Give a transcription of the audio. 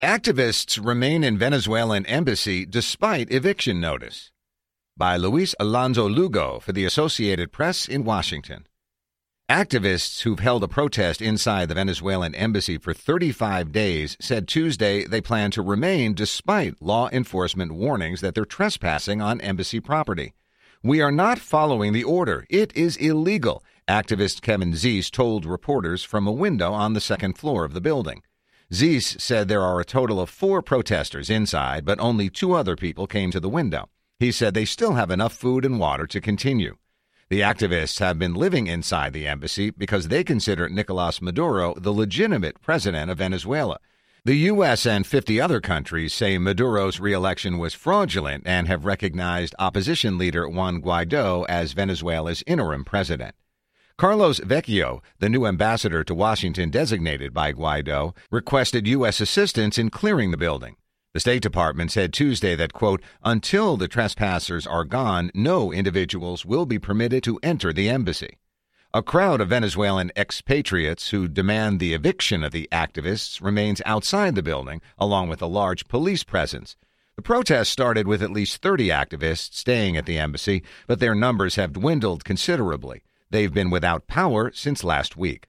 Activists remain in Venezuelan embassy despite eviction notice. By Luis Alonso Lugo for the Associated Press in Washington. Activists who've held a protest inside the Venezuelan embassy for 35 days said Tuesday they plan to remain despite law enforcement warnings that they're trespassing on embassy property. "We are not following the order. It is illegal," activist Kevin Zeese told reporters from a window on the second floor of the building. Zeese said there are a total of 4 protesters inside, but only 2 other people came to the window. He said they still have enough food and water to continue. The activists have been living inside the embassy because they consider Nicolas Maduro the legitimate president of Venezuela. The U.S. and 50 other countries say Maduro's re-election was fraudulent and have recognized opposition leader Juan Guaido as Venezuela's interim president. Carlos Vecchio, the new ambassador to Washington designated by Guaido, requested U.S. assistance in clearing the building. The State Department said Tuesday that, quote, "until the trespassers are gone, no individuals will be permitted to enter the embassy." A crowd of Venezuelan expatriates who demand the eviction of the activists remains outside the building, along with a large police presence. The protest started with at least 30 activists staying at the embassy, but their numbers have dwindled considerably. They've been without power since last week.